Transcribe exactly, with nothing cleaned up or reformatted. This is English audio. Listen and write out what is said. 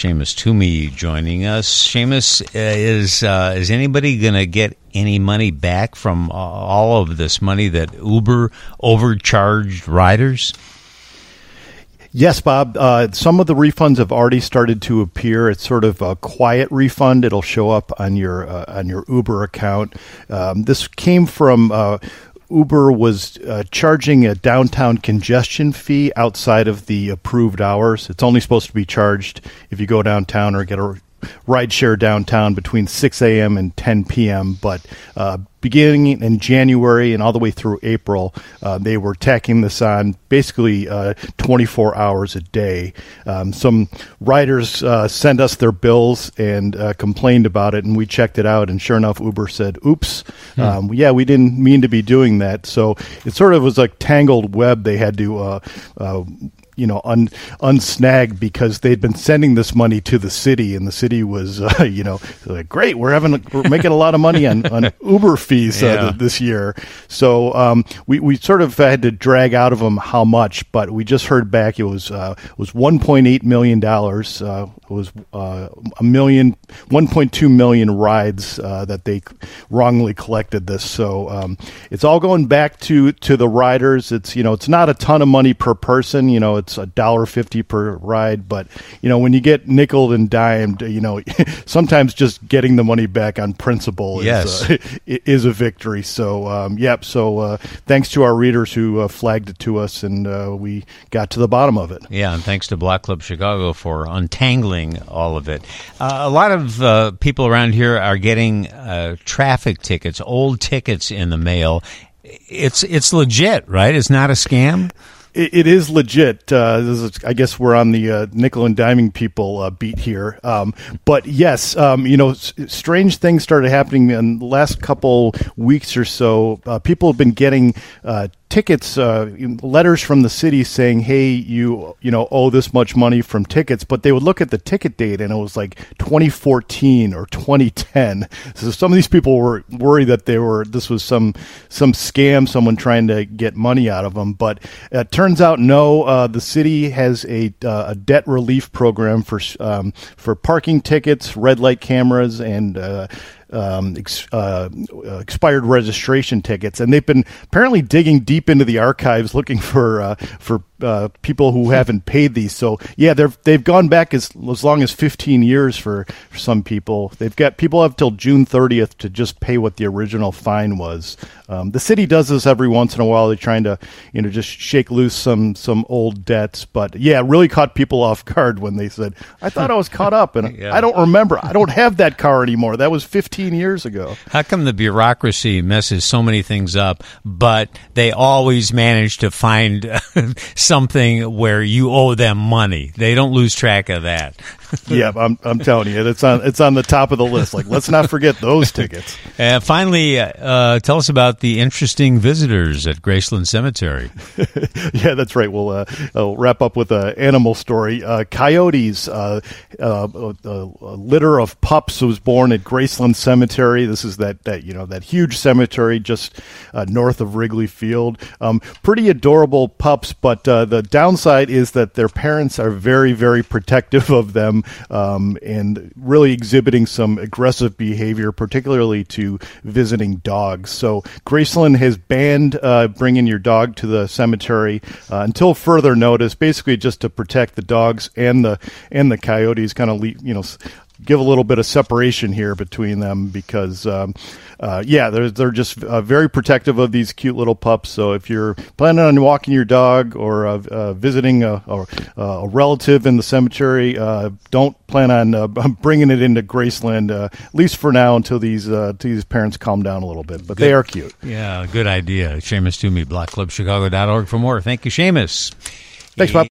Seamus Toomey joining us. Seamus, uh, is uh, is anybody going to get any money back from uh, all of this money that Uber overcharged riders? Yes, Bob. Uh, some of the refunds have already started to appear. It's sort of a quiet refund. It'll show up on your uh, on your Uber account. Um, this came from uh, Uber was uh, charging a downtown congestion fee outside of the approved hours. It's only supposed to be charged if you go downtown or get a rideshare downtown between six a.m. and ten p.m. But uh, beginning in January and all the way through April, uh, they were tacking this on basically uh, twenty-four hours a day. Um, some riders uh, sent us their bills and uh, complained about it, and we checked it out. And sure enough, Uber said, oops, hmm. um, yeah, we didn't mean to be doing that. So it sort of was like tangled web they had to uh, uh you know, un, unsnag because they'd been sending this money to the city, and the city was, uh, you know, like, great, we're having, we're making a lot of money on, on Uber fees uh, yeah. th- this year. So um, we we sort of had to drag out of them how much, but we just heard back it was uh, was one point eight million dollars. Uh, it was uh, a million, one point two million rides uh, that they wrongly collected this. So um, it's all going back to to the riders. It's you know, it's not a ton of money per person. You know, it's a dollar fifty per ride, but you know when you get nickeled and dimed, you know sometimes just getting the money back on principle yes. is, uh, is a victory. So um, yep. So uh, thanks to our readers who uh, flagged it to us, and uh, we got to the bottom of it. Yeah, and thanks to Block Club Chicago for untangling all of it. Uh, a lot of uh, people around here are getting uh, traffic tickets, old tickets in the mail. It's it's legit, right? It's not a scam. It is legit. Uh, this is, I guess we're on the uh, nickel and diming people uh, beat here. Um, but yes, um, you know, s- strange things started happening in the last couple weeks or so. Uh, people have been getting uh, tickets, uh, letters from the city saying, hey, you you know owe this much money from tickets. But they would look at the ticket date and it was like twenty fourteen or twenty ten. So some of these people were worried that they were this was some some scam, someone trying to get money out of them. But it turns out no, uh, the city has a uh, a debt relief program for um, for parking tickets, red light cameras, and uh, Um, ex, uh, expired registration tickets, and they've been apparently digging deep into the archives looking for uh, for uh, people who haven't paid these. So yeah, they've they've gone back as as long as fifteen years for, for some people. They've got people have till June thirtieth to just pay what the original fine was. Um, the city does this every once in a while. They're trying to you know just shake loose some some old debts, but yeah, it really caught people off guard when they said, "I thought I was caught up, and yeah. I don't remember. I don't have that car anymore. That was fifteen years ago." How come the bureaucracy messes so many things up, but they always manage to find something where you owe them money? They don't lose track of that. Yeah, I'm I'm telling you, it's on it's on the top of the list. Like, let's not forget those tickets. And uh, finally, uh, tell us about the interesting visitors at Graceland Cemetery. Yeah, that's right. We'll uh, I'll wrap up with an animal story. Uh, coyotes, uh, uh, a, a litter of pups was born at Graceland Cemetery. This is that, that you know that huge cemetery just uh, north of Wrigley Field. Um, pretty adorable pups, but uh, the downside is that their parents are very, very protective of them. Um, and really exhibiting some aggressive behavior, particularly to visiting dogs. So Graceland has banned uh, bringing your dog to the cemetery uh, until further notice, basically just to protect the dogs and the and the coyotes, kind of you know give a little bit of separation here between them because, um, uh, yeah, they're, they're just uh, very protective of these cute little pups. So if you're planning on walking your dog or uh, uh, visiting a, a, a relative in the cemetery, uh, don't plan on uh, bringing it into Graceland, uh, at least for now, until these uh, these parents calm down a little bit. But good. They are cute. Yeah, good idea. Seamus Toomey, block club chicago dot org for more. Thank you, Seamus. Thanks, Bob.